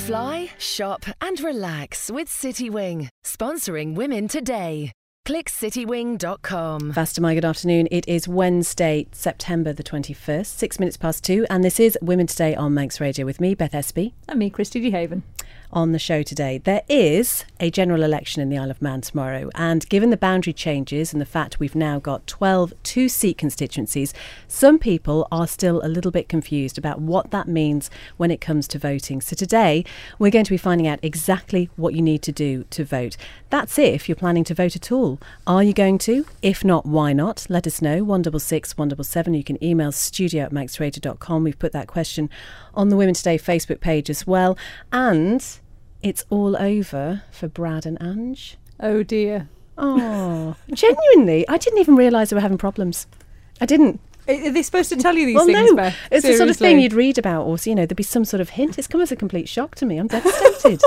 Fly, shop and relax with Citywing. Sponsoring women today. Click citywing.com. Faster, my good afternoon. It is Wednesday, September the 21st, 6 minutes past 2, and this is Women Today on Manx Radio with me, Beth Espy. And me, Christy DeHaven. On the show today, there is a general election in the Isle of Man tomorrow, and given the boundary changes and the fact we've now got 12 two-seat constituencies, some people are still a little bit confused about what that means when it comes to voting. So today, we're going to be finding out exactly what you need to do to vote. That's if you're planning to vote at all. Are you going to? If not, why not? Let us know, 166 177. You can email studio@manxradio.com. We've put that question on the Women Today Facebook page as well. And it's all over for Brad and Ange. Oh dear. Oh, genuinely, I didn't even realise they were having problems. I didn't. Are they supposed to tell you these Well, things, no, Beth? it's the sort of Seriously? thing you'd read about, or there'd be some sort of hint. It's come as a complete shock to me. I'm devastated.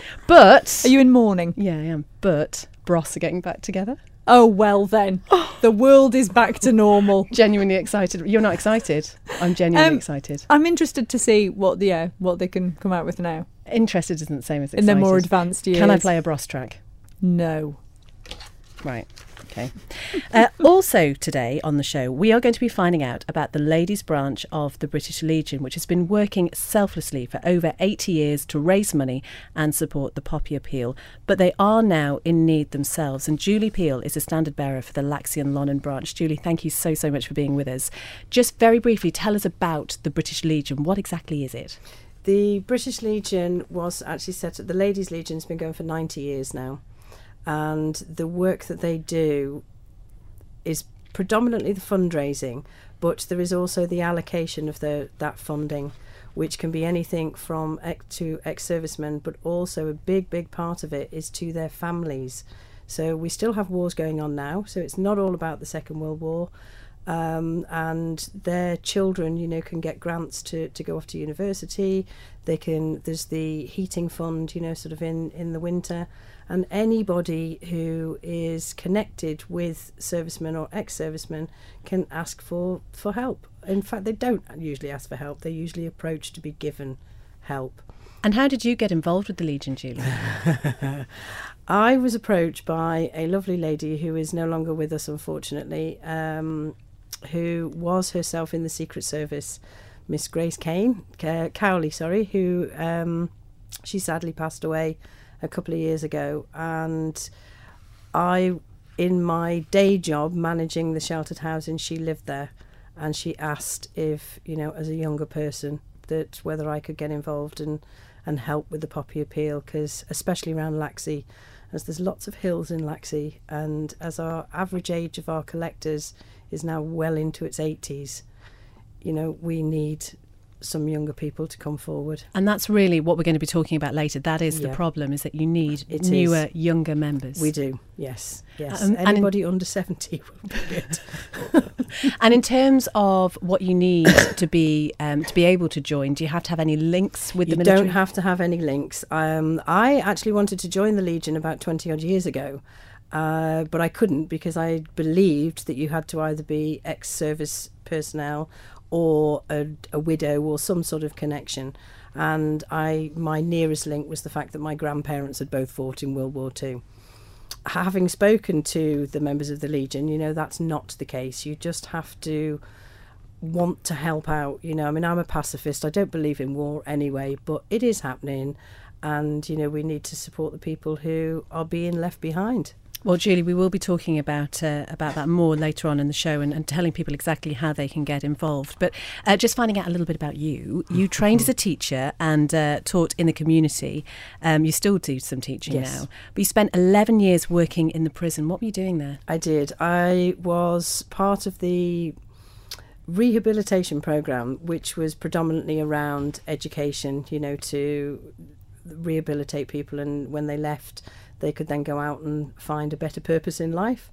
But Are you in mourning? yeah, I am. But Bros are getting back together. Oh, well then. The world is back to normal. Genuinely excited. You're not excited. I'm genuinely excited. I'm interested to see what they can come out with now. Interested isn't the same as In excited. their more advanced years. Can I play a Bros track? No. Right. Okay. Also today on the show, we are going to be finding out about the ladies' branch of the British Legion, which has been working selflessly for over 80 years to raise money and support the Poppy Appeal. But they are now in need themselves. And Julie Peel is a standard bearer for the Laxey and Lonnon branch. Julie, thank you so much for being with us. Just very briefly, tell us about the British Legion. What exactly is it? The British Legion was actually set up, the Ladies' Legion's been going for 90 years now. And the work that they do is predominantly the fundraising, but there is also the allocation of that funding, which can be anything from ex-servicemen, but also a big part of it is to their families. So we still have wars going on now, so it's not all about the Second World War. And their children, can get grants to go off to university. There's the heating fund, sort of in the winter. And anybody who is connected with servicemen or ex-servicemen can ask for help. In fact, they don't usually ask for help. They're usually approached to be given help. And how did you get involved with the Legion, Julie? I was approached by a lovely lady who is no longer with us, unfortunately, who was herself in the Secret Service, Miss Grace Cowley, who she sadly passed away a couple of years ago. And I, in my day job managing the sheltered housing, she lived there, and she asked if, as a younger person, that whether I could get involved and help with the Poppy Appeal, because especially around Laxey, as there's lots of hills in Laxey, and as our average age of our collectors is now well into its 80s, we need some younger people to come forward. And that's really what we're going to be talking about later. That is the problem, is that you need younger members. We do, yes. Anybody under 70 will be good. And in terms of what you need to be able to join, do you have to have any links with the military? You don't have to have any links. I actually wanted to join the Legion about 20 odd years ago, but I couldn't, because I believed that you had to either be ex-service personnel or a widow or some sort of connection. And my nearest link was the fact that my grandparents had both fought in World War II. Having spoken to the members of the Legion, that's not the case. You just have to want to help out. I'm a pacifist. I don't believe in war anyway, but it is happening. And, we need to support the people who are being left behind. Well, Julie, we will be talking about that more later on in the show, and telling people exactly how they can get involved. But just finding out a little bit about you. You trained as a teacher and taught in the community. You still do some teaching now. But you spent 11 years working in the prison. What were you doing there? I did. I was part of the rehabilitation programme, which was predominantly around education, to rehabilitate people, and when they left, they could then go out and find a better purpose in life.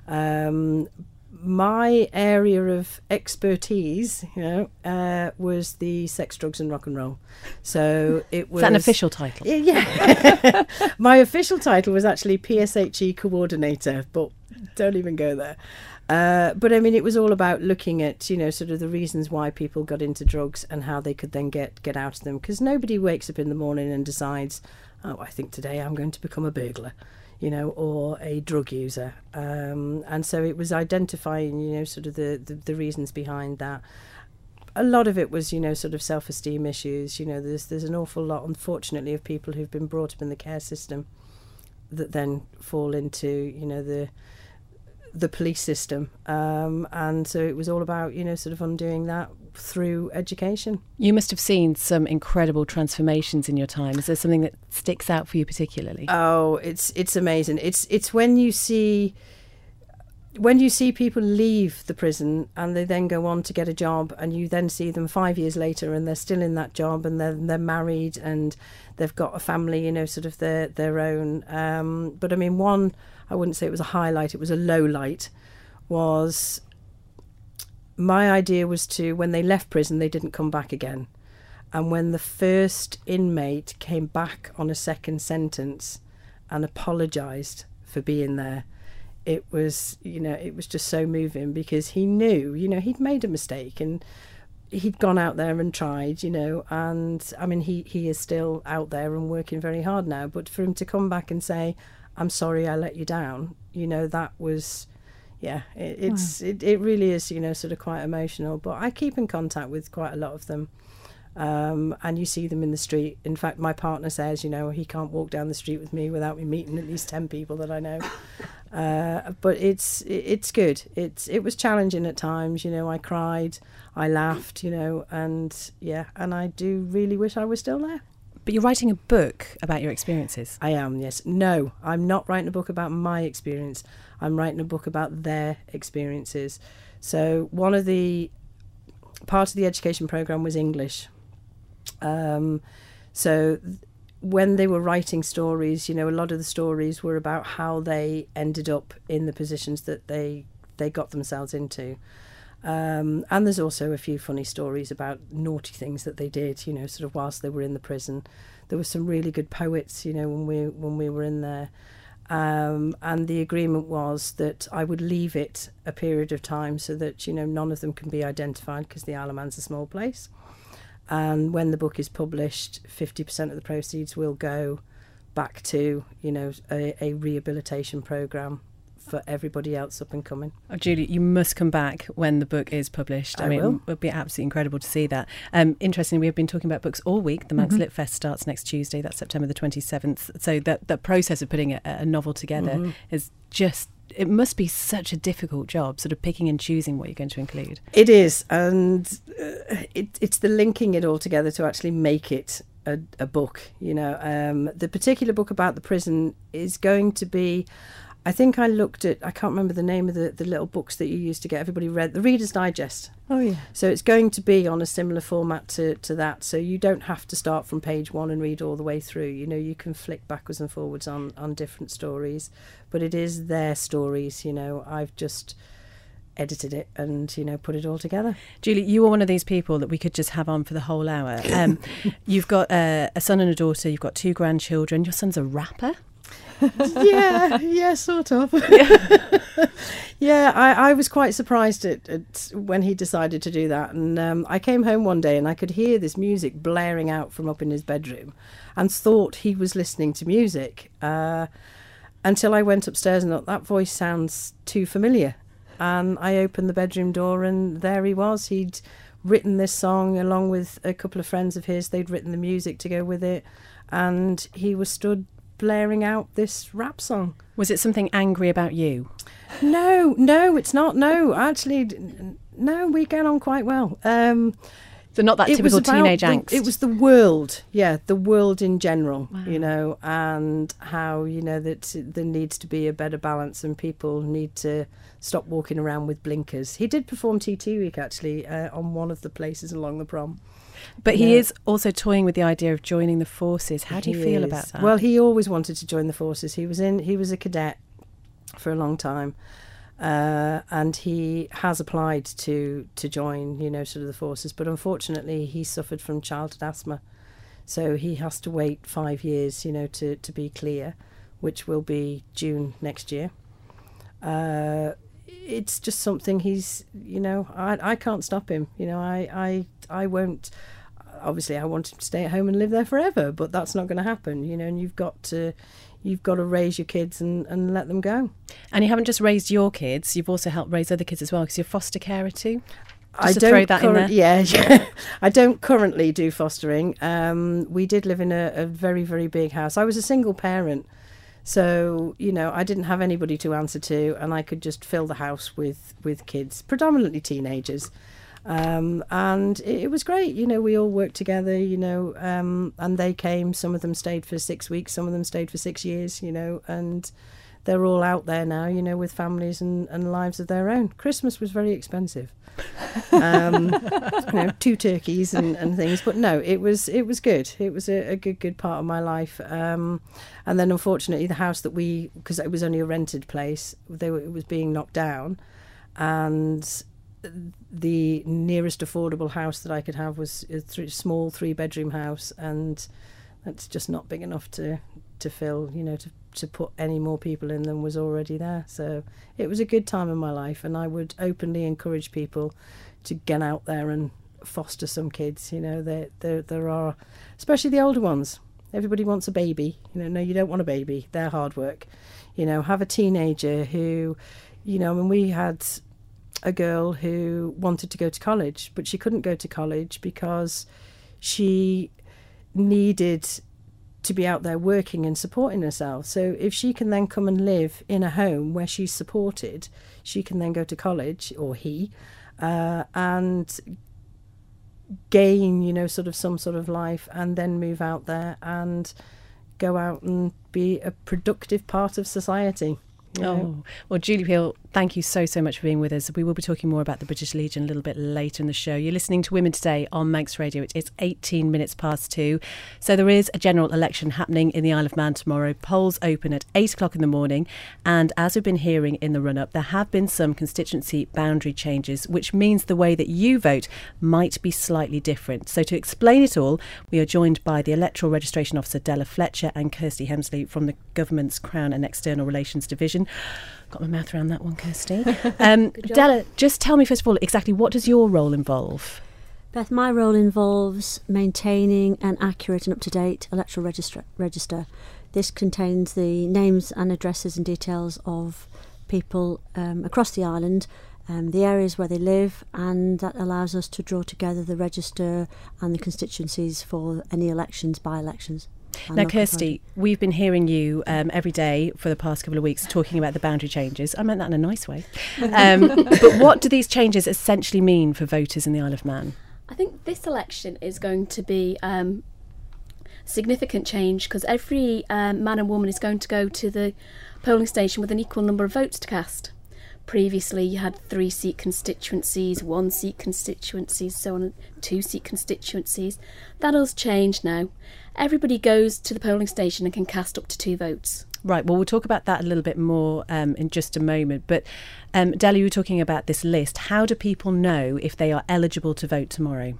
My area of expertise, was the sex, drugs and rock and roll. So it was... Is that an official title? Yeah. My official title was actually PSHE coordinator, but don't even go there. But I mean, it was all about looking at, sort of the reasons why people got into drugs and how they could then get out of them. Because nobody wakes up in the morning and decides, oh, I think today I'm going to become a burglar, or a drug user. And so it was identifying, sort of the reasons behind that. A lot of it was, sort of self-esteem issues. There's an awful lot, unfortunately, of people who've been brought up in the care system that then fall into, the police system. And so it was all about, sort of undoing that through education. You must have seen some incredible transformations in your time. Is there something that sticks out for you particularly? Oh, it's amazing. It's when you see people leave the prison and they then go on to get a job, and you then see them 5 years later and they're still in that job, and they're married and they've got a family, sort of their own. But I mean, one, I wouldn't say it was a highlight, it was a low light, was my idea was to, when they left prison, they didn't come back again. And when the first inmate came back on a second sentence and apologised for being there, it was just so moving, because he knew, he'd made a mistake and he'd gone out there and tried, and I mean, he is still out there and working very hard now. But for him to come back and say, I'm sorry I let you down, that was, it really is, sort of quite emotional. But I keep in contact with quite a lot of them. And you see them in the street. In fact, my partner says, he can't walk down the street with me without me meeting at least 10 people that I know. But it's good. It was challenging at times. I cried, I laughed, and I do really wish I was still there. But you're writing a book about your experiences. I am, yes. No, I'm not writing a book about my experience. I'm writing a book about their experiences. So one of the part of the education programme was English. So when they were writing stories, a lot of the stories were about how they ended up in the positions that they got themselves into. And there's also a few funny stories about naughty things that they did, sort of whilst they were in the prison. There were some really good poets, when we were in there. And the agreement was that I would leave it a period of time so that, none of them can be identified, because the Isle of Man's a small place. And when the book is published, 50% of the proceeds will go back to, a rehabilitation programme for everybody else up and coming. Oh, Julie, you must come back when the book is published. I will. It would be absolutely incredible to see that. Interestingly, we have been talking about books all week. The Manx Lit Fest starts next Tuesday. That's September the 27th. So that process of putting a novel together is just, it must be such a difficult job, sort of picking and choosing what you're going to include. It is. And it's the linking it all together to actually make it a book. The particular book about the prison is going to be, I think I can't remember the name of the little books that you used to get everybody read, the Reader's Digest. Oh, yeah. So it's going to be on a similar format to that. So you don't have to start from page one and read all the way through. You can flick backwards and forwards on different stories. But it is their stories, I've just edited it and, put it all together. Julie, you are one of these people that we could just have on for the whole hour. You've got a son and a daughter. You've got 2 grandchildren. Your son's a rapper. yeah, sort of. I was quite surprised at when he decided to do that. And I came home one day and I could hear this music blaring out from up in his bedroom and thought he was listening to music until I went upstairs and thought, that voice sounds too familiar. And I opened the bedroom door and there he was. He'd written this song along with a couple of friends of his. They'd written the music to go with it. And he was stood blaring out this rap song. Was it something angry about you? No, it's not. No, actually, no, we get on quite well. So not that typical teenage angst. It was the world, the world in general, wow. And how, that there needs to be a better balance and people need to stop walking around with blinkers. He did perform TT Week, actually, on one of the places along the prom. But he is also toying with the idea of joining the forces. How do you feel about that? Well, he always wanted to join the forces. He was a cadet for a long time. And he has applied to join, sort of the forces. But unfortunately, he suffered from childhood asthma. So he has to wait 5 years, to be clear, which will be June next year. It's just something he's, I can't stop him. I won't. Obviously, I want him to stay at home and live there forever, but that's not going to happen. And you've got to raise your kids and let them go. And you haven't just raised your kids; you've also helped raise other kids as well, because you're a foster carer too. I don't yeah. I don't currently do fostering. We did live in a very, very big house. I was a single parent, so I didn't have anybody to answer to, and I could just fill the house with kids, predominantly teenagers. And it was great. We all worked together. And they came. Some of them stayed for 6 weeks. Some of them stayed for 6 years. And they're all out there now. With families and lives of their own. Christmas was very expensive. 2 turkeys and things, but no, it was good. It was a good part of my life. And then unfortunately, the house that because it was only a rented place, it was being knocked down, and the nearest affordable house that I could have was a small 3-bedroom house, and that's just not big enough to fill, to put any more people in than was already there. So it was a good time in my life, and I would openly encourage people to get out there and foster some kids. There are, especially the older ones. Everybody wants a baby. No, you don't want a baby. They're hard work. Have a teenager who, we had a girl who wanted to go to college, but she couldn't go to college because she needed to be out there working and supporting herself. So if she can then come and live in a home where she's supported, she can then go to college, or he, and gain, sort of some sort of life, and then move out there and go out and be a productive part of society. Oh, well, Julie Peel, thank you so much for being with us. We will be talking more about the British Legion a little bit later in the show. You're listening to Women Today on Manx Radio. It is 18 minutes past 2. So there is a general election happening in the Isle of Man tomorrow. Polls open at 8 o'clock in the morning. And as we've been hearing in the run-up, there have been some constituency boundary changes, which means the way that you vote might be slightly different. So to explain it all, we are joined by the Electoral Registration Officer Della Fletcher and Kirsty Hemsley from the Government's Crown and External Relations Division. Got my mouth around that one, Kirsty. Della, just tell me first of all, exactly what does your role involve? Beth, my role involves maintaining an accurate and up-to-date electoral register. This contains the names and addresses and details of people across the island, the areas where they live, and that allows us to draw together the register and the constituencies for any elections, by-elections. Now, Kirsty, we've been hearing you every day for the past couple of weeks talking about the boundary changes. I meant that in a nice way. But what do these changes essentially mean for voters in the Isle of Man? I think this election is going to be significant change, because every man and woman is going to go to the polling station with an equal number of votes to cast. Previously, you had 3-seat constituencies, 1-seat constituencies, so on, 2-seat constituencies. That all's changed now. Everybody goes to the polling station and can cast up to 2 votes. Right, well, we'll talk about that a little bit more in just a moment. But Della, you were talking about this list. How do people know if they are eligible to vote tomorrow?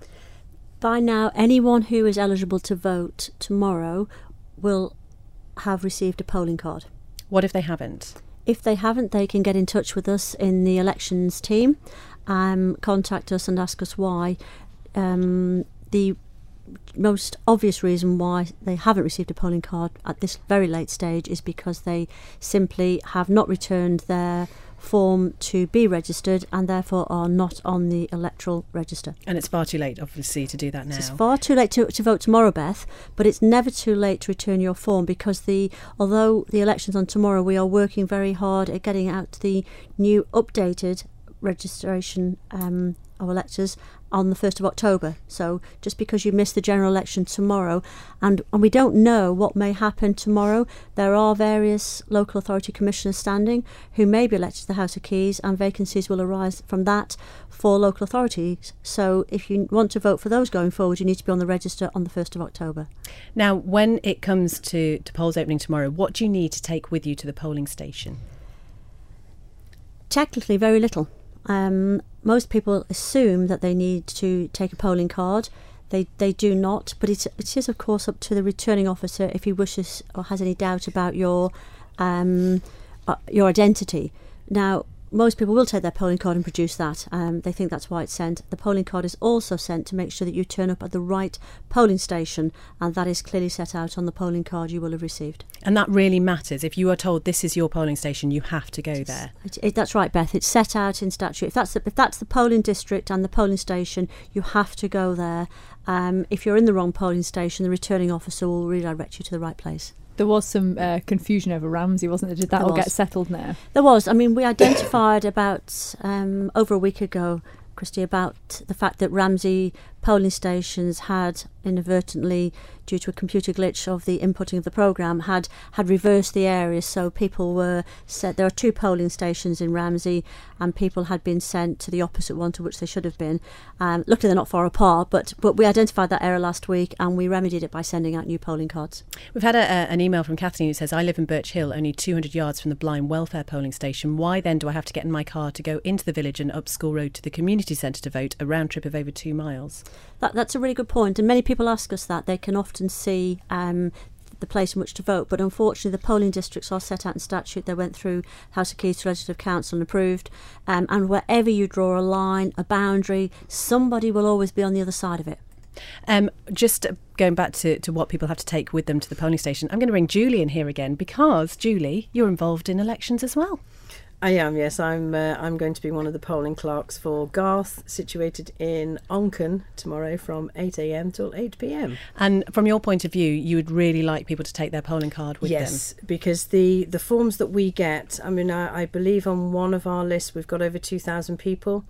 By now, anyone who is eligible to vote tomorrow will have received a polling card. What if they haven't? If they haven't, they can get in touch with us in the elections team, contact us and ask us why. The most obvious reason why they haven't received a polling card at this very late stage is because they simply have not returned their form to be registered and therefore are not on the electoral register. And it's far too late, obviously, to do that now. It's far too late to vote tomorrow, Beth, but it's never too late to return your form, because although the election's on tomorrow, we are working very hard at getting out the new updated registration of electors on the 1st of October. So just because you miss the general election tomorrow, and we don't know what may happen tomorrow, there are various local authority commissioners standing who may be elected to the House of Keys, and vacancies will arise from that for local authorities. So if you want to vote for those going forward, you need to be on the register on the 1st of October. Now, when it comes to polls opening tomorrow, what do you need to take with you to the polling station? Technically, very little. Most people assume that they need to take a polling card. They do not, but it is of course up to the returning officer if he wishes or has any doubt about your your identity. Now, most people will take their polling card and produce that. They think that's why it's sent. The polling card is also sent to make sure that you turn up at the right polling station, and that is clearly set out on the polling card you will have received. And that really matters. If you are told this is your polling station, you have to go there. That's right, Beth. It's set out in statute. If that's the polling district and the polling station, you have to go there. If you're in the wrong polling station, the returning officer will redirect you to the right place. There was some confusion over Ramsey, wasn't there? Did that all get settled now? There was. I mean, we identified about over a week ago, Christy, about the fact that Ramsey polling stations had inadvertently, due to a computer glitch of the inputting of the programme, had reversed the areas. So people were set. There are 2 polling stations in Ramsey, and people had been sent to the opposite one to which they should have been. Luckily, they're not far apart, but we identified that error last week, and we remedied it by sending out new polling cards. We've had an email from Kathleen who says, I live in Birch Hill, only 200 yards from the Blind Welfare polling station. Why then do I have to get in my car to go into the village and up School Road to the community centre to vote, a round trip of over 2 miles? That's a really good point, and many people ask us that. They can often see the place in which to vote, but unfortunately the polling districts are set out in statute. They went through House of Keys to Legislative Council and approved, and wherever you draw a line, a boundary, somebody will always be on the other side of it. Just going back to what people have to take with them to the polling station, I'm going to bring Julie in here again, because Julie, you're involved in elections as well. I am, yes. I'm going to be one of the polling clerks for Garth, situated in Onchan, tomorrow from 8 a.m. till 8 p.m. And from your point of view, you would really like people to take their polling card with them? Yes, because the forms that we get, I mean, I believe on one of our lists we've got over 2,000 people.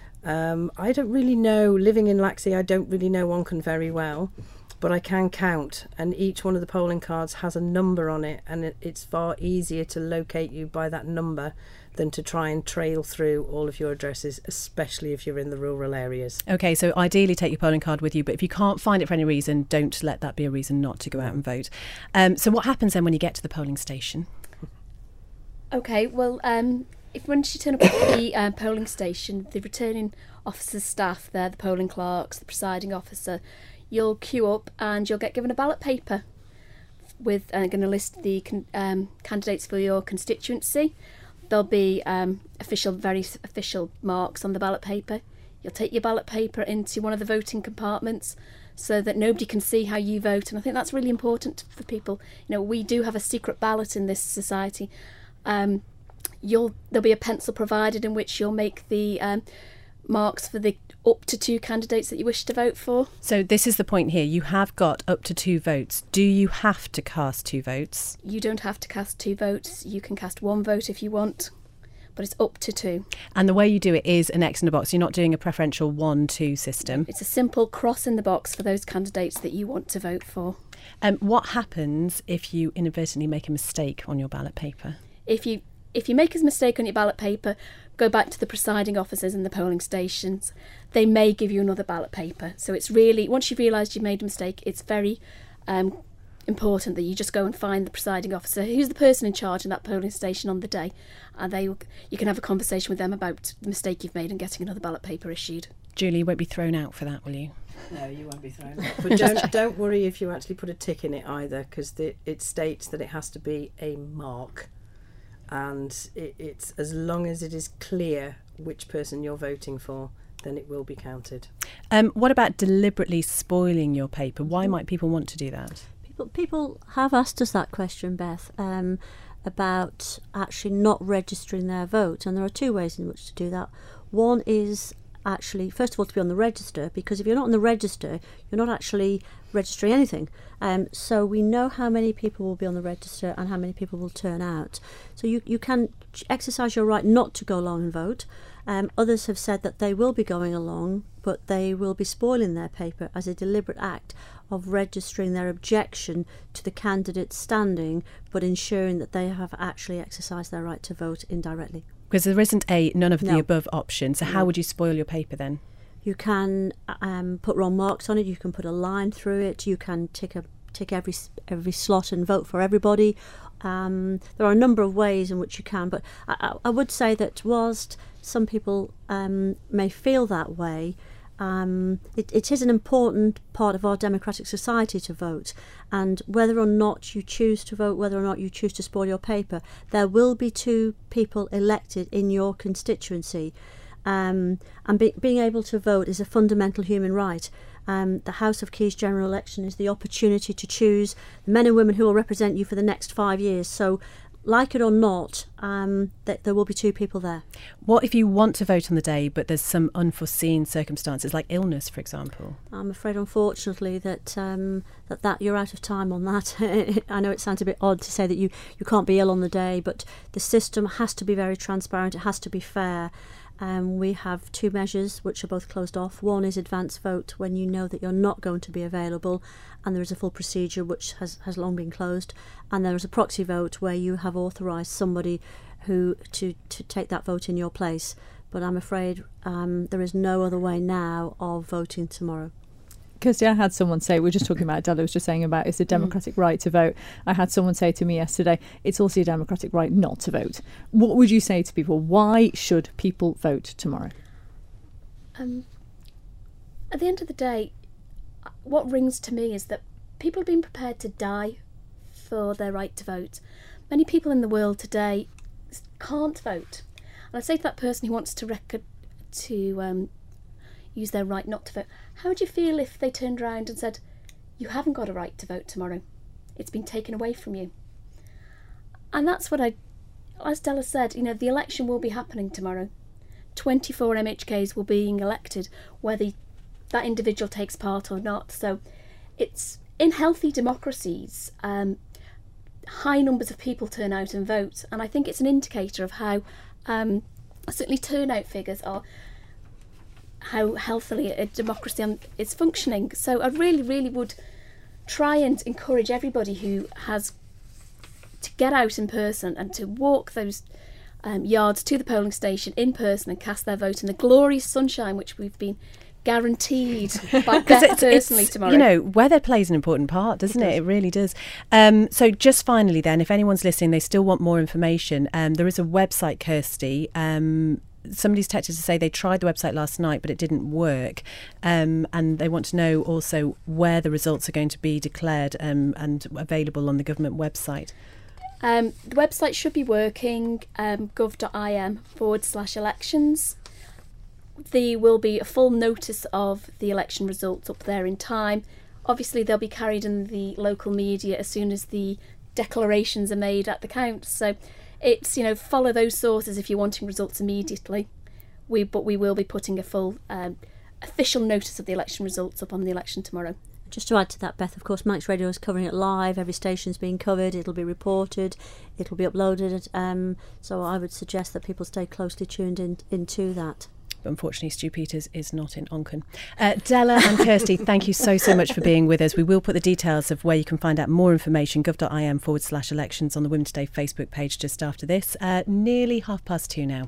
I don't really know, living in Laxey, I don't really know Onchan very well, but I can count, and each one of the polling cards has a number on it, and it's far easier to locate you by that number than to try and trail through all of your addresses, especially if you're in the rural areas. OK, so ideally take your polling card with you, but if you can't find it for any reason, don't let that be a reason not to go out and vote. So what happens then when you get to the polling station? OK, well, once you turn up at the polling station, the returning officers' staff there, the polling clerks, the presiding officer, you'll queue up and you'll get given a ballot paper with going to list the candidates for your constituency. There'll be very official marks on the ballot paper. You'll take your ballot paper into one of the voting compartments so that nobody can see how you vote, and I think that's really important for people. You know, we do have a secret ballot in this society. There'll be a pencil provided in which you'll make the marks for the up to 2 candidates that you wish to vote for. So this is the point here. You have got up to 2 votes. Do you have to cast 2 votes? You don't have to cast 2 votes. You can cast 1 vote if you want, but it's up to 2. And the way you do it is an X in the box. You're not doing a preferential 1-2 system. It's a simple cross in the box for those candidates that you want to vote for. What happens if you inadvertently make a mistake on your ballot paper? If you make a mistake on your ballot paper, go back to the presiding officers in the polling stations. They may give you another ballot paper. So it's really, once you've realised you've made a mistake, it's very important that you just go and find the presiding officer, who's the person in charge in that polling station on the day, and you can have a conversation with them about the mistake you've made and getting another ballot paper issued. Julie, you won't be thrown out for that, will you? No, you won't be thrown out. But don't worry if you actually put a tick in it either, because it states that it has to be a mark. And it's as long as it is clear which person you're voting for, then it will be counted. What about deliberately spoiling your paper? Why might people want to do that? People have asked us that question, Beth, about actually not registering their vote. And there are 2 ways in which to do that. One is actually, first of all, to be on the register, because if you're not on the register, you're not actually registering anything. So we know how many people will be on the register and how many people will turn out. So you can exercise your right not to go along and vote. Others have said that they will be going along, but they will be spoiling their paper as a deliberate act of registering their objection to the candidate's standing, but ensuring that they have actually exercised their right to vote indirectly. Because there isn't a none of the above option. So how would you spoil your paper then? You can put wrong marks on it. You can put a line through it. You can tick every slot and vote for everybody. There are a number of ways in which you can. But I would say that whilst some people may feel that way, It is an important part of our democratic society to vote, and whether or not you choose to vote, whether or not you choose to spoil your paper, there will be 2 people elected in your constituency, and being able to vote is a fundamental human right. The House of Keys general election is the opportunity to choose the men and women who will represent you for the next 5 years. So, like it or not, there will be 2 people there. What if you want to vote on the day, but there's some unforeseen circumstances, like illness, for example? I'm afraid, unfortunately, that you're out of time on that. I know it sounds a bit odd to say that you can't be ill on the day, but the system has to be very transparent. It has to be fair. We have 2 measures which are both closed off. One is advance vote when you know that you're not going to be available, and there is a full procedure which has long been closed. And there is a proxy vote where you have authorised somebody to take that vote in your place. But I'm afraid there is no other way now of voting tomorrow. Kirsty, I had someone say, we were just talking about, Della was just saying about it's a democratic right to vote. I had someone say to me yesterday, it's also a democratic right not to vote. What would you say to people? Why should people vote tomorrow? At the end of the day, what rings to me is that people have been prepared to die for their right to vote. Many people in the world today can't vote. And I say to that person who wants to use their right not to vote, how would you feel if they turned around and said, you haven't got a right to vote tomorrow, it's been taken away from you? And that's what as Della said, the election will be happening tomorrow. 24 MHKs will be being elected, whether that individual takes part or not. So it's in healthy democracies, high numbers of people turn out and vote, and I think it's an indicator of how certainly turnout figures are, how healthily a democracy is functioning. So I really, really would try and encourage everybody who has to get out in person and to walk those yards to the polling station in person and cast their vote in the glorious sunshine which we've been guaranteed by Beth personally tomorrow. Weather plays an important part, doesn't it? It really does. So just finally then, if anyone's listening, they still want more information, there is a website, Kirsty. Somebody's texted to say they tried the website last night but it didn't work, and they want to know also where the results are going to be declared and available on the government website. The website should be working, gov.im/elections. There will be a full notice of the election results up there in time. Obviously they'll be carried in the local media as soon as the declarations are made at the count. So it's, follow those sources if you're wanting results immediately. But we will be putting a full official notice of the election results up on the election tomorrow. Just to add to that, Beth, of course, Manx Radio is covering it live. Every station's being covered. It'll be reported. It'll be uploaded. So I would suggest that people stay closely tuned into that. But unfortunately, Stu Peters is not in Onchan. Della and Kirsty, thank you so much for being with us. We will put the details of where you can find out more information, gov.im/elections, on the Women Today Facebook page just after this. Nearly 2:30 now.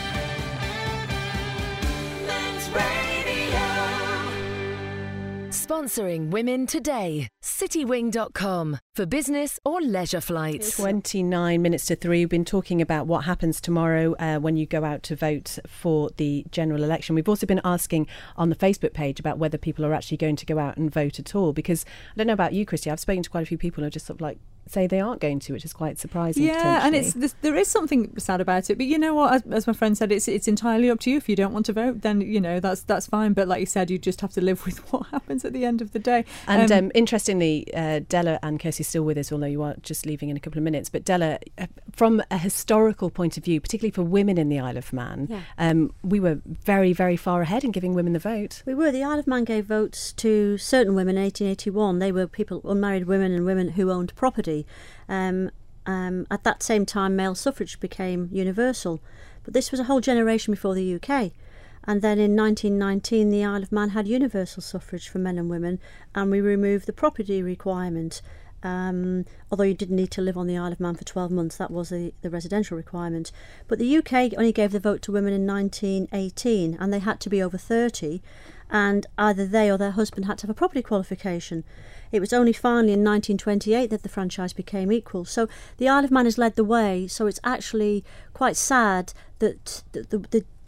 Sponsoring Women Today. Citywing.com for business or leisure flights. 29 minutes to 3. We've been talking about what happens tomorrow when you go out to vote for the general election. We've also been asking on the Facebook page about whether people are actually going to go out and vote at all, because I don't know about you, Christy, I've spoken to quite a few people who are just sort of like say they aren't going to, which is quite surprising. Yeah, and there is something sad about it. But you know what? As my friend said, it's entirely up to you. If you don't want to vote, then that's fine. But like you said, you just have to live with what happens at the end of the day. And interestingly, Della and Kirsty are still with us, although you are just leaving in a couple of minutes. But Della, from a historical point of view, particularly for women in the Isle of Man, we were very, very far ahead in giving women the vote. We were. The Isle of Man gave votes to certain women in 1881. They were people, unmarried women and women who owned property. At that same time, male suffrage became universal. But this was a whole generation before the UK. And then in 1919, the Isle of Man had universal suffrage for men and women, and we removed the property requirement. Although you didn't need to live on the Isle of Man for 12 months, that was the residential requirement. But the UK only gave the vote to women in 1918, and they had to be over 30, and either they or their husband had to have a property qualification. It was only finally in 1928 that the franchise became equal. So the Isle of Man has led the way, so it's actually quite sad that the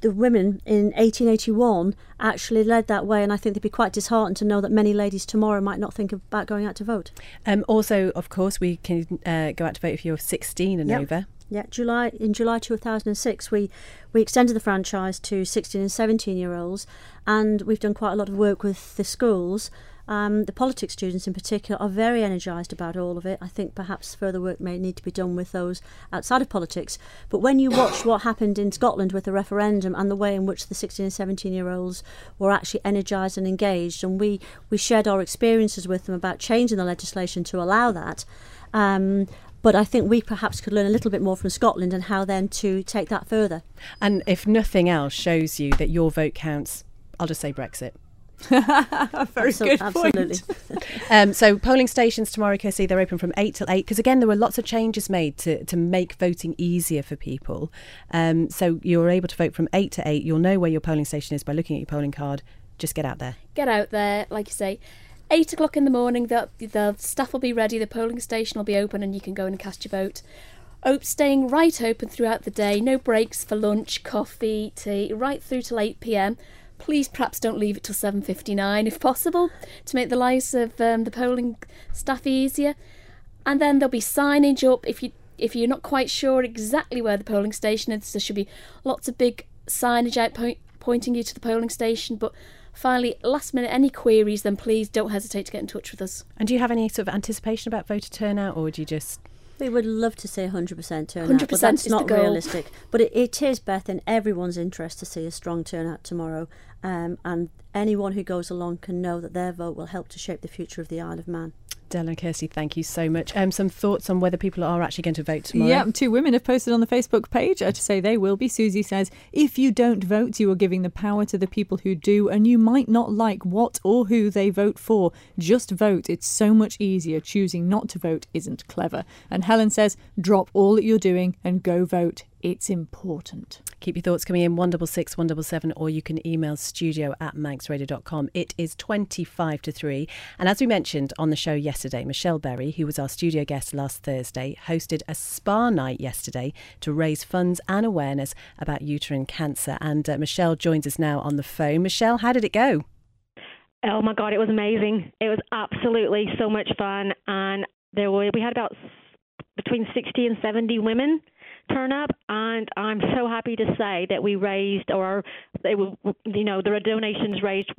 the women in 1881 actually led that way, and I think they'd be quite disheartened to know that many ladies tomorrow might not think about going out to vote. Also, of course, we can go out to vote if you're 16 and over. Yeah, in July 2006, we extended the franchise to 16 and 17-year-olds, and we've done quite a lot of work with the schools. The politics students in particular are very energised about all of it. I think perhaps further work may need to be done with those outside of politics. But when you watch what happened in Scotland with the referendum and the way in which the 16 and 17-year-olds were actually energised and engaged, and we shared our experiences with them about changing the legislation to allow that. But I think we perhaps could learn a little bit more from Scotland and how then to take that further. And if nothing else shows you that your vote counts, I'll just say Brexit. Very good absolutely. Point. So polling stations tomorrow, Kirsty, they're open from 8 till 8 because again there were lots of changes made to make voting easier for people. So you're able to vote from 8 to 8. You'll know where your polling station is by looking at your polling card. Just get out there. Get out there, like you say. 8 o'clock in the morning, the staff will be ready, the polling station will be open and you can go in and cast your vote. Staying right open throughout the day, no breaks for lunch, coffee, tea, right through till 8 p.m. Please perhaps don't leave it till 7:59 if possible to make the lives of the polling staff easier. And then there'll be signage up if you're not quite sure exactly where the polling station is. There should be lots of big signage out pointing you to the polling station. But finally, last minute, any queries, then please don't hesitate to get in touch with us. And do you have any sort of anticipation about voter turnout, or would you just... We would love to see 100% turnout, 100% but that's is not the goal. realistic. But it is, Beth, in everyone's interest to see a strong turnout tomorrow. And anyone who goes along can know that their vote will help to shape the future of the Isle of Man. Della and Kirsty, thank you so much. Some thoughts on whether people are actually going to vote tomorrow? Yeah, 2 women have posted on the Facebook page to say they will be. Susie says, if you don't vote, you are giving the power to the people who do, and you might not like what or who they vote for. Just vote. It's so much easier. Choosing not to vote isn't clever. And Helen says, drop all that you're doing and go vote. It's important. Keep your thoughts coming in 166 177, or you can email studio@manxradio.com. It is 25 to 3. And as we mentioned on the show yesterday, Michelle Berry, who was our studio guest last Thursday, hosted a spa night yesterday to raise funds and awareness about uterine cancer. And Michelle joins us now on the phone. Michelle, how did it go? Oh my God, it was amazing. It was absolutely so much fun. And we had about between 60 and 70 women turn up, and I'm so happy to say that we raised, the donations raised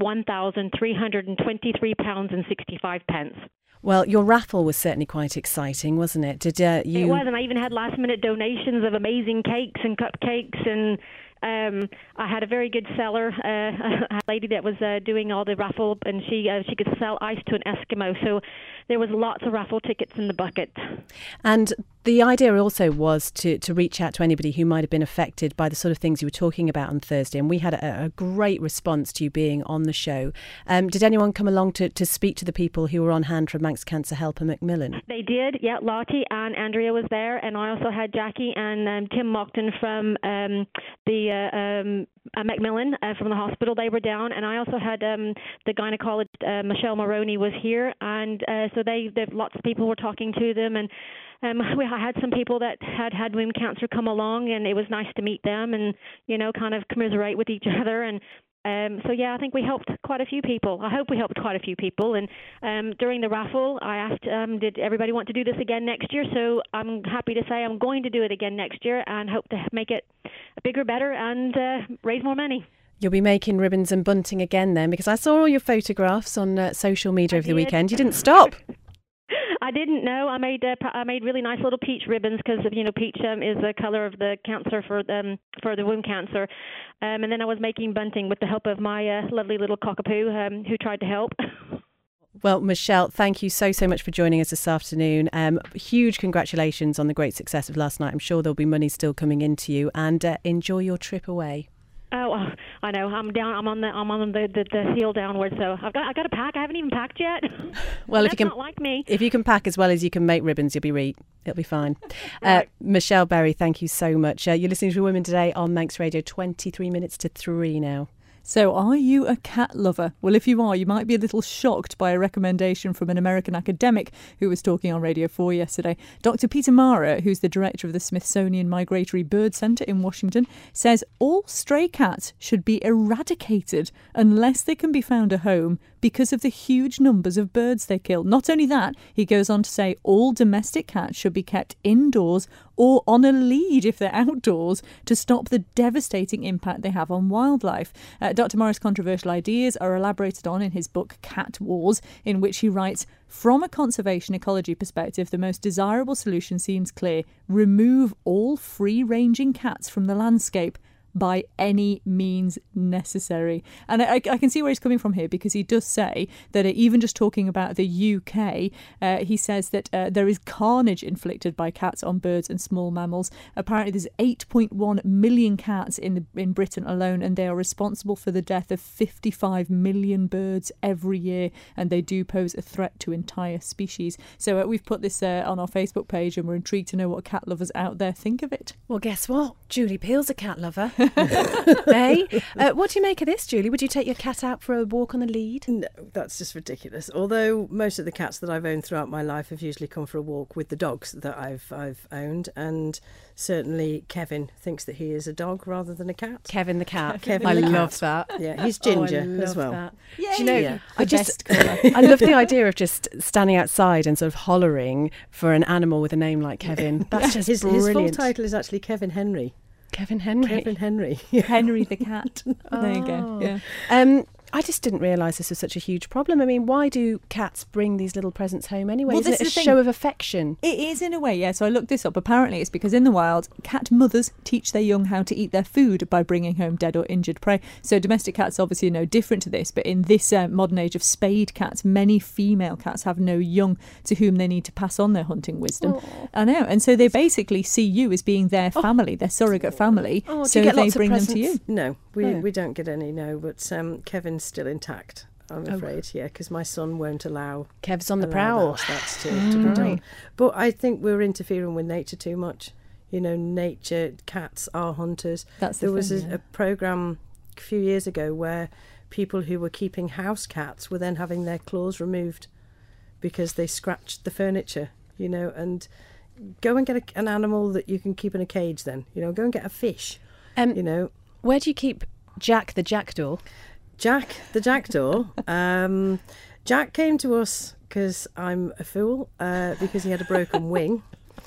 £1,323.65. Well, your raffle was certainly quite exciting, wasn't it? It was, and I even had last-minute donations of amazing cakes and cupcakes, and I had a very good seller, a lady that was doing all the raffle, and she could sell ice to an Eskimo. So there was lots of raffle tickets in the bucket. And the idea also was to reach out to anybody who might have been affected by the sort of things you were talking about on Thursday. And we had a great response to you being on the show. Did anyone come along to speak to the people who were on hand from Manx Cancer Help and Macmillan? They did, yeah. Lottie and Andrea was there, and I also had Jackie and Tim Mockton from Macmillan from the hospital. They were down, and I also had the gynecologist Michelle Moroney was here, and so lots of people were talking to them, and I had some people that had wound cancer come along, and it was nice to meet them and kind of commiserate with each other. And so yeah, I think we helped quite a few people. I hope we helped quite a few people. And during the raffle, I asked, did everybody want to do this again next year? So I'm happy to say I'm going to do it again next year and hope to make it bigger, better, and raise more money. You'll be making ribbons and bunting again then, because I saw all your photographs on social media over the weekend. You didn't stop. I didn't know. I made really nice little peach ribbons because peach is the color of the cancer for the womb cancer, and then I was making bunting with the help of my lovely little cockapoo who tried to help. Well, Michelle, thank you so much for joining us this afternoon. Huge congratulations on the great success of last night. I'm sure there'll be money still coming into you, and enjoy your trip away. Oh, I know. I'm down. I'm on the heel downward. So I got to pack. I haven't even packed yet. Well, if you can pack as well as you can make ribbons, it'll be fine. Right. Michelle Berry, thank you so much. You're listening to Women Today on Manx Radio. 23 minutes to 3 now. So, are you a cat lover? Well, if you are, you might be a little shocked by a recommendation from an American academic who was talking on Radio 4 yesterday. Dr. Peter Mara, who's the director of the Smithsonian Migratory Bird Center in Washington, says all stray cats should be eradicated unless they can be found a home because of the huge numbers of birds they kill. Not only that, he goes on to say all domestic cats should be kept indoors or on a lead if they're outdoors to stop the devastating impact they have on wildlife. Dr. Morris' controversial ideas are elaborated on in his book Cat Wars, in which he writes, from a conservation ecology perspective, the most desirable solution seems clear. Remove all free-ranging cats from the landscape by any means necessary. And I can see where he's coming from here, because he does say that even just talking about the UK, he says that there is carnage inflicted by cats on birds and small mammals. Apparently there's 8.1 million cats in Britain alone, and they are responsible for the death of 55 million birds every year, and they do pose a threat to entire species. So we've put this on our Facebook page, and we're intrigued to know what cat lovers out there think of it. Well, guess what? Julie Peel's a cat lover. Hey, what do you make of this, Julie? Would you take your cat out for a walk on the lead? No, that's just ridiculous. Although most of the cats that I've owned throughout my life have usually come for a walk with the dogs that I've owned, and certainly Kevin thinks that he is a dog rather than a cat. Kevin the cat. Kevin I the love cat. that. Yeah, he's ginger as well. That. Yay! Do you know, Yeah. I love the idea of just standing outside and sort of hollering for an animal with a name like Kevin. That's just his brilliant. full title is actually Kevin Henry. Kevin Henry. Kevin Henry. Henry the cat. There you go. Yeah. I just didn't realise this was such a huge problem. I mean, why do cats bring these little presents home anyway? Well, Isn't this it a is the thing. show of affection? It is in a way, yeah. So I looked this up. Apparently it's because in the wild, cat mothers teach their young how to eat their food by bringing home dead or injured prey. So domestic cats obviously are no different to this, but in this modern age of spayed cats, many female cats have no young to whom they need to pass on their hunting wisdom. I know. And so they basically see you as being their family, their surrogate family. Oh, do so you get they lots of bring them to you. presents? No, we Oh. we don't get any, no, but Kevin's still intact, I'm afraid, yeah, because my son won't allow Kev's on the allow prowl. That's to be done. Right. But I think we're interfering with nature too much. You know, nature, cats are hunters. That's the There was thing, a programme a few years ago where people who were keeping house cats were then having their claws removed because they scratched the furniture, you know, and go and get an animal that you can keep in a cage then, you know, go and get a fish, you know. Where do you keep Jack the jackdaw? Jack the jackdaw. Jack came to us because I'm a fool, because he had a broken wing.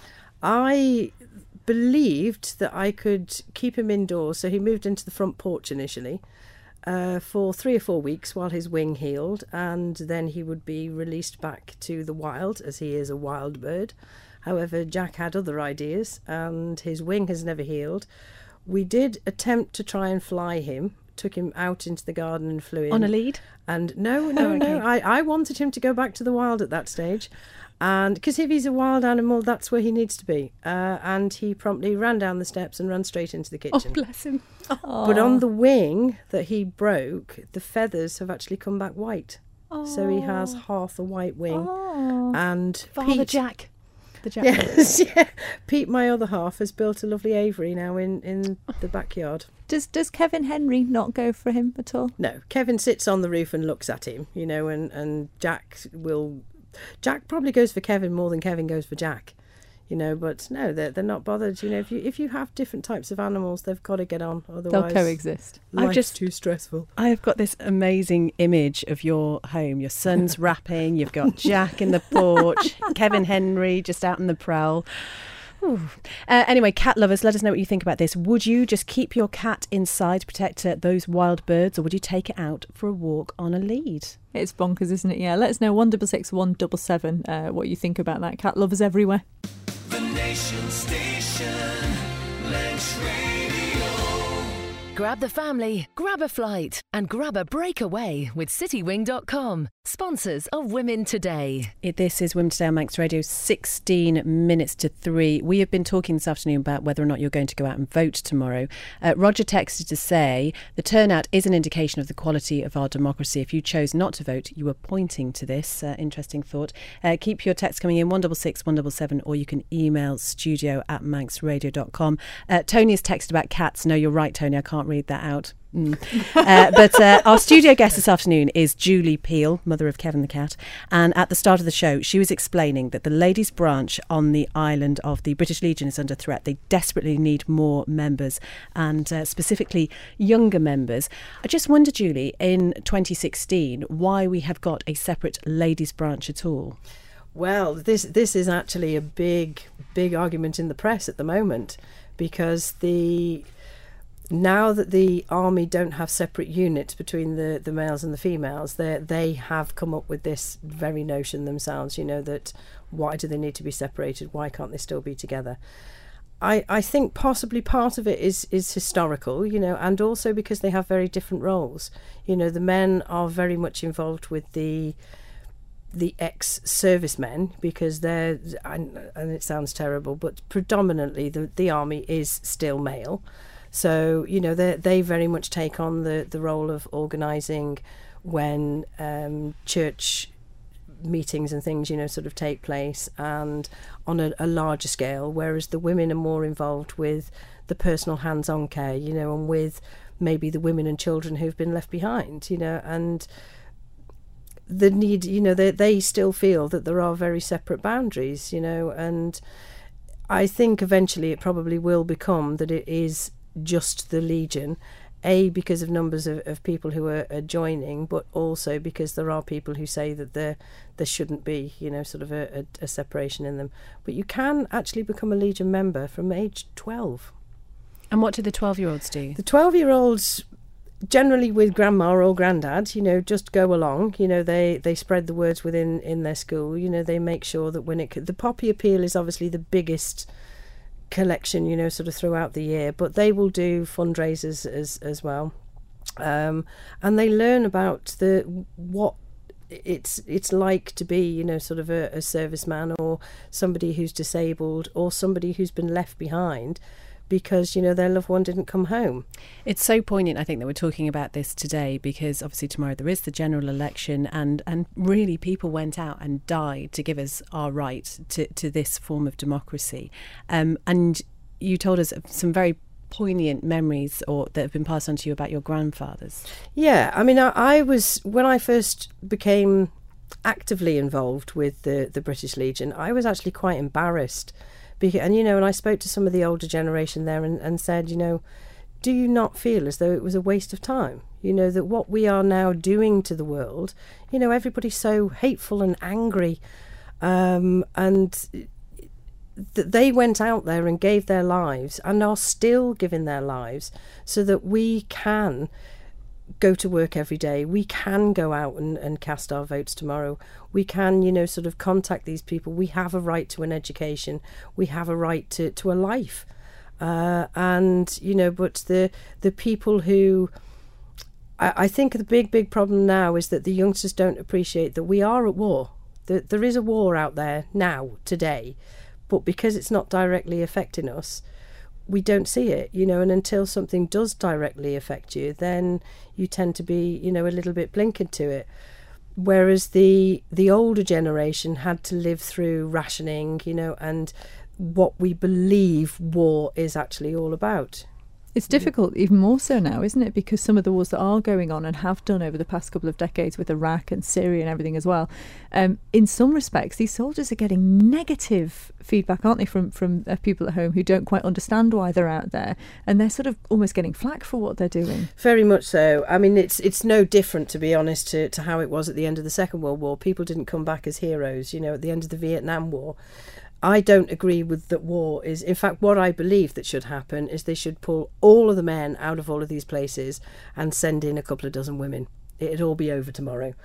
I believed that I could keep him indoors, so he moved into the front porch initially for 3 or 4 weeks while his wing healed, and then he would be released back to the wild, as he is a wild bird. However, Jack had other ideas, and his wing has never healed. We did attempt to try and fly him, took him out into the garden and flew in. On a lead? And no. okay. I wanted him to go back to the wild at that stage. And because if he's a wild animal, that's where he needs to be. And he promptly ran down the steps and ran straight into the kitchen. bless him. But on the wing that he broke, the feathers have actually come back white. So he has half a white wing. And Father Pete, Jack. The jack. yes, yeah. Pete, my other half, has built a lovely aviary now in the backyard. Does Kevin Henry not go for him at all? No, Kevin sits on the roof and looks at him, you know, and Jack probably goes for Kevin more than Kevin goes for Jack, you know, but no, they're not bothered. You know, if you have different types of animals, they've got to get on, otherwise They'll coexist. life's too stressful. I have got this amazing image of your home. Your son's rapping, you've got Jack in the porch, Kevin Henry just out on the prowl. Ooh. Anyway, cat lovers, let us know what you think about this. Would you just keep your cat inside to protect those wild birds, or would you take it out for a walk on a lead? It's bonkers, isn't it? Yeah, let us know 166 177 what you think about that. Cat lovers everywhere. The Nation Station, Lynch Radio. Grab the family, grab a flight, and grab a breakaway with citywing.com. Sponsors of Women Today. This is Women Today on Manx Radio, 16 minutes to 3. We have been talking this afternoon about whether or not you're going to go out and vote tomorrow. Roger texted to say, the turnout is an indication of the quality of our democracy. If you chose not to vote, you were pointing to this. Interesting thought. Keep your texts coming in, 166 177, or you can email studio@manxradio.com. Tony has texted about cats. No, you're right, Tony, I can't read that out. But our studio guest this afternoon is Julie Peel, mother of Kevin the cat. And at the start of the show, she was explaining that the ladies' branch on the island of the British Legion is under threat. They desperately need more members, and specifically younger members. I just wonder, Julie, in 2016, why we have got a separate ladies' branch at all. Well, this is actually a big argument in the press at the moment, because now that the army don't have separate units between the males and the females, they have come up with this very notion themselves, that why do they need to be separated? Why can't they still be together? I think possibly part of it is historical, and also because they have very different roles. The men are very much involved with the ex-servicemen, because they're, and it sounds terrible, but predominantly the army is still male. So, they very much take on the role of organising when church meetings and things, sort of take place, and on a larger scale, whereas the women are more involved with the personal hands-on care, and with maybe the women and children who've been left behind, and the need, they still feel that there are very separate boundaries, and I think eventually it probably will become that it is just the Legion, because of numbers of people who are joining, but also because there are people who say that there shouldn't be, sort of a separation in them. But you can actually become a Legion member from age 12. And what do the 12-year-olds do? The 12-year-olds, generally with grandma or granddad, just go along. They spread the words in their school. They make sure that the Poppy Appeal is obviously the biggest collection, sort of throughout the year, but they will do fundraisers as well, and they learn about what it's like to be, sort of a serviceman, or somebody who's disabled, or somebody who's been left behind because their loved one didn't come home. It's so poignant, I think, that we're talking about this today, because obviously tomorrow there is the general election, and really people went out and died to give us our right to this form of democracy. And you told us some very poignant memories that have been passed on to you about your grandfathers. Yeah, I mean, I was, when I first became actively involved with the British Legion, I was actually quite embarrassed. And I spoke to some of the older generation there and said, do you not feel as though it was a waste of time? That what we are now doing to the world, everybody's so hateful and angry, and that they went out there and gave their lives and are still giving their lives so that we can go to work every day, we can go out and cast our votes tomorrow, we can sort of contact these people, we have a right to an education, we have a right to a life, and but the people who I think the big problem now is that the youngsters don't appreciate that we are at war, that there is a war out there now today, but because it's not directly affecting us, we don't see it, and until something does directly affect you, then you tend to be, a little bit blinkered to it. Whereas the older generation had to live through rationing, and what we believe war is actually all about. It's difficult, even more so now, isn't it? Because some of the wars that are going on and have done over the past couple of decades with Iraq and Syria and everything as well, in some respects, these soldiers are getting negative feedback, aren't they, from people at home who don't quite understand why they're out there, and they're sort of almost getting flack for what they're doing. Very much so. I mean, it's no different, to be honest, to how it was at the end of the Second World War. People didn't come back as heroes, at the end of the Vietnam War. I don't agree with that war is, in fact, what I believe that should happen is they should pull all of the men out of all of these places and send in a couple of dozen women. It'd all be over tomorrow.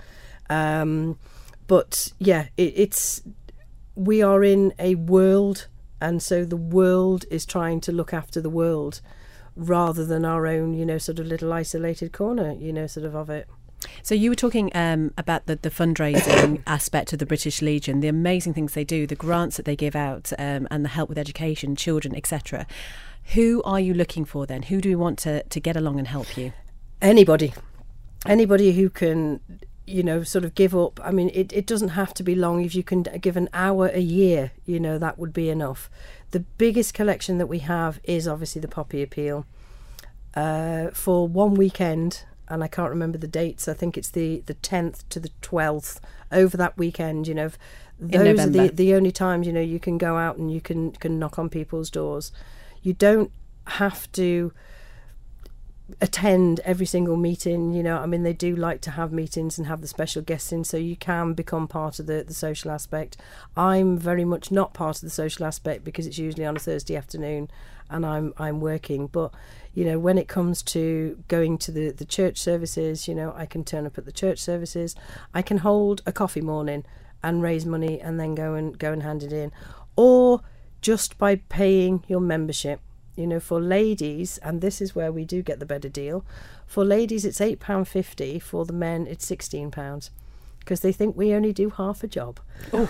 But yeah, we are in a world, and so the world is trying to look after the world rather than our own, sort of little isolated corner, sort of it. So you were talking about the fundraising aspect of the British Legion, the amazing things they do, the grants that they give out, and the help with education, children, etc. Who are you looking for then? Who do we want to get along and help you? Anybody who can, sort of give up. I mean, it doesn't have to be long. If you can give an hour a year, that would be enough. The biggest collection that we have is obviously the Poppy Appeal. for one weekend, and I can't remember the dates. I think it's the 10th to the 12th. Over that weekend, you know, those are the only times, you know, you can go out and you can knock on people's doors. You don't have to attend every single meeting, you know. I mean, they do like to have meetings and have the special guests in, so you can become part of the social aspect. I'm very much not part of the social aspect because it's usually on a Thursday afternoon and I'm working. But, you know, when it comes to going to the church services, you know, I can turn up at the church services. I can hold a coffee morning and raise money and then go and hand it in. Or just by paying your membership. You know, for ladies, and this is where we do get the better deal, for ladies it's £8.50, for the men it's £16, because they think we only do half a job. Don't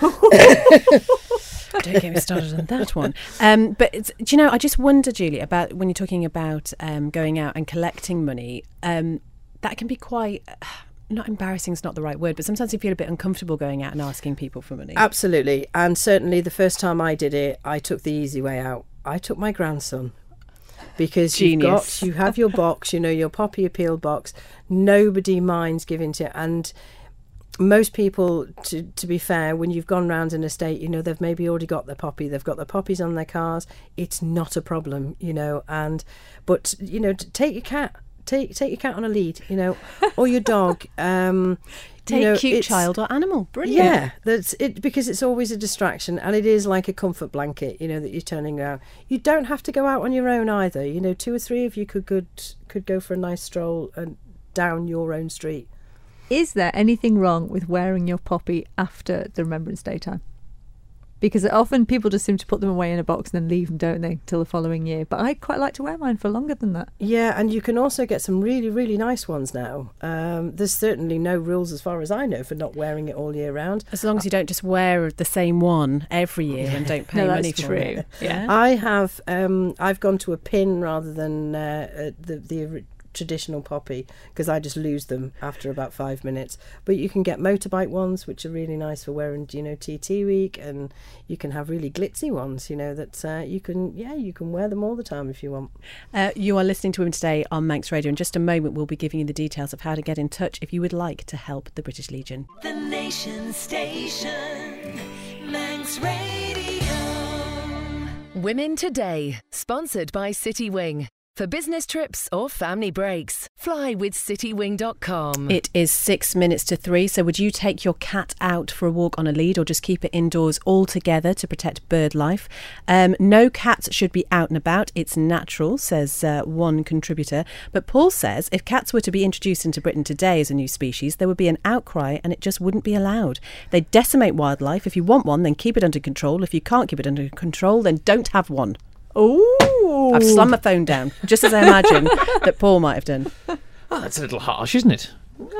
get me started on that one. But do you know, I just wonder, Julie, about when you're talking about going out and collecting money, that can be quite... not embarrassing is not the right word, but sometimes you feel a bit uncomfortable going out and asking people for money. Absolutely. And certainly the first time I did it, I took the easy way out. I took my grandson, because you have your box, you know, your Poppy Appeal box. Nobody minds giving to it. And most people, to be fair, when you've gone round an estate, you know, they've maybe already got their poppy. They've got their poppies on their cars. It's not a problem, you know. But, you know, take your cat. Take your cat on a lead, you know, or your dog. Take a cute child or animal. Brilliant. Yeah, that's it, because it's always a distraction, and it is like a comfort blanket, you know, that you're turning around. You don't have to go out on your own either. You know, 2 or 3 of you could go for a nice stroll and down your own street. Is there anything wrong with wearing your poppy after the Remembrance Day time? Because often people just seem to put them away in a box and then leave them, don't they, till the following year. But I quite like to wear mine for longer than that. Yeah, and you can also get some really, really nice ones now. There's certainly no rules, as far as I know, for not wearing it all year round. As long as you don't just wear the same one every year and don't pay money for it. Yeah. I have. I've gone to a pin rather than the traditional poppy, because I just lose them after about 5 minutes. But you can get motorbike ones, which are really nice for wearing, you know, TT week, and you can have really glitzy ones, you know, that you can wear them all the time if you want. You are listening to Women Today on Manx Radio. In just a moment, we'll be giving you the details of how to get in touch if you would like to help the British Legion. The Nation Station, Manx Radio. Women Today, sponsored by City Wing. For business trips or family breaks, fly with citywing.com. It is 6 minutes to 3, so would you take your cat out for a walk on a lead or just keep it indoors altogether to protect bird life? No cats should be out and about. It's natural, says one contributor. But Paul says if cats were to be introduced into Britain today as a new species, there would be an outcry and it just wouldn't be allowed. They decimate wildlife. If you want one, then keep it under control. If you can't keep it under control, then don't have one. Oh, I've slammed my phone down, just as I imagine that Paul might have done. Oh, that's a little harsh, isn't it?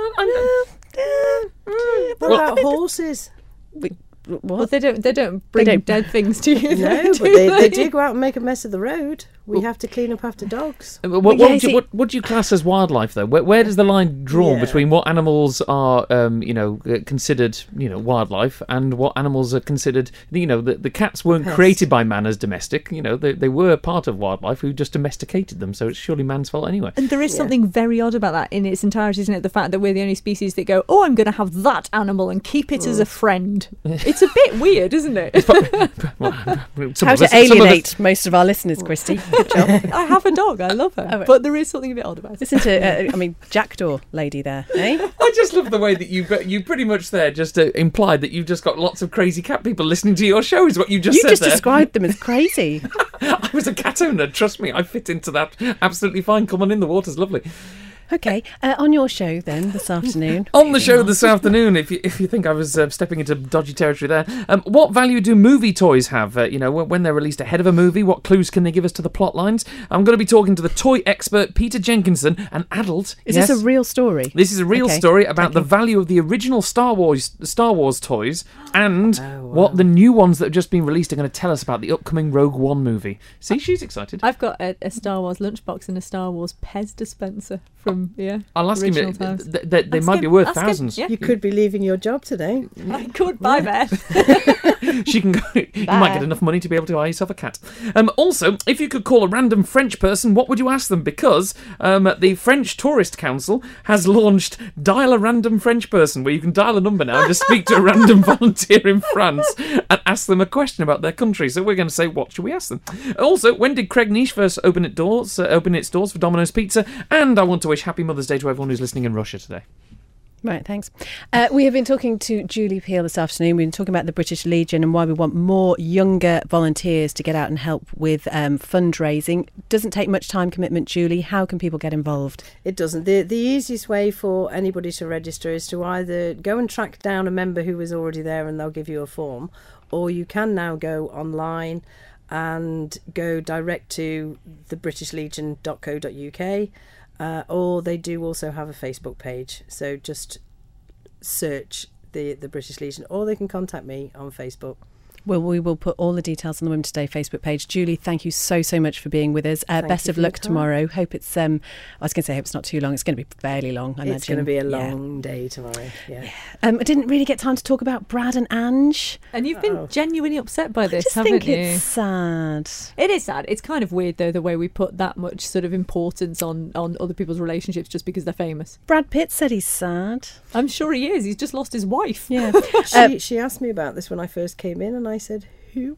What about horses? Well, they don't bring dead things to you. No, but they do go out and make a mess of the road. We have to clean up after dogs. What do you class as wildlife, though? Where does the line drawn between what animals are, considered, wildlife, and what animals are considered? The cats weren't created by man as domestic. They were part of wildlife who just domesticated them. So it's surely man's fault anyway. And there is something very odd about that in its entirety, isn't it? The fact that we're the only species that go, I'm going to have that animal and keep it as a friend. It's a bit weird, isn't it? How to alienate most of our listeners, Christy. Good job. I have a dog. I love her. But there is something a bit odd about it. Listen to, Jackdaw lady there, eh? I just love the way that you pretty much there just implied that you've just got lots of crazy cat people listening to your show, is what you just said there. You just described them as crazy. I was a cat owner. Trust me, I fit into that absolutely fine. Come on in, the water's lovely. Okay, on your show then this afternoon. On the show this afternoon, if you think I was stepping into dodgy territory there, what value do movie toys have? When they're released ahead of a movie, what clues can they give us to the plot lines? I'm going to be talking to the toy expert Peter Jenkinson, an adult. Is this a real story? This is a real story about the value of the original Star Wars toys and what the new ones that have just been released are going to tell us about the upcoming Rogue One movie. See, she's excited. I've got a Star Wars lunchbox and a Star Wars Pez dispenser from from I'll ask him. original times. They Ask might be him, worth ask him, thousands. yeah. You could be leaving your job today. I could buy Beth. She can go. You might get enough money to be able to buy yourself a cat. Also, if you could call a random French person, what would you ask them? Because the French Tourist Council has launched Dial a Random French Person, where you can dial a number now and just speak to a random volunteer in France and ask them a question about their country. So we're going to say, what should we ask them? Also, when did Craig Niche first open its doors for Domino's Pizza? And I want to wish Happy Mother's Day to everyone who's listening in Russia today. Right, thanks. We have been talking to Julie Peel this afternoon. We've been talking about the British Legion and why we want more younger volunteers to get out and help with fundraising. Doesn't take much time commitment, Julie. How can people get involved? It doesn't. The easiest way for anybody to register is to either go and track down a member who was already there and they'll give you a form, or you can now go online and go direct to thebritishlegion.co.uk. Or they do also have a Facebook page, so just search the British Legion, or they can contact me on Facebook. Well, we will put all the details on the Women Today Facebook page. Julie, thank you so much for being with us. Best of luck tomorrow. Hope it's, I was going to say, hope it's not too long. It's going to be fairly long, I imagine. It's going to be a long day tomorrow, yeah. I didn't really get time to talk about Brad and Ange. And you've been genuinely upset by this, I just haven't think you? it's sad. It is sad. It's kind of weird, though, the way we put that much sort of importance on other people's relationships just because they're famous. Brad Pitt said he's sad. I'm sure he is. He's just lost his wife. Yeah. She asked me about this when I first came in, and I said, who?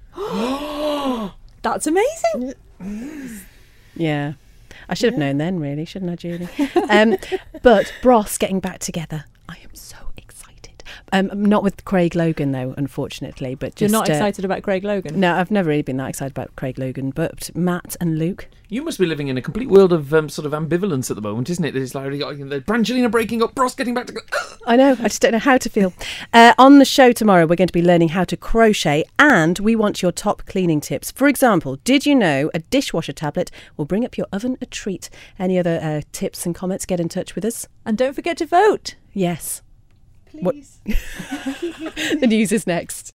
That's amazing. Yeah. I should have known then, really, shouldn't I, Julie? But Bros getting back together. I am so excited. Not with Craig Logan, though, unfortunately. But just, You're not excited about Craig Logan? No, I've never really been that excited about Craig Logan. But Matt and Luke. You must be living in a complete world of sort of ambivalence at the moment, isn't it? It's like Brangelina breaking up, Bros getting back together. I know, I just don't know how to feel. On the show tomorrow, we're going to be learning how to crochet, and we want your top cleaning tips. For example, did you know a dishwasher tablet will bring up your oven a treat? Any other tips and comments, get in touch with us. And don't forget to vote. Yes. Please. The news is next.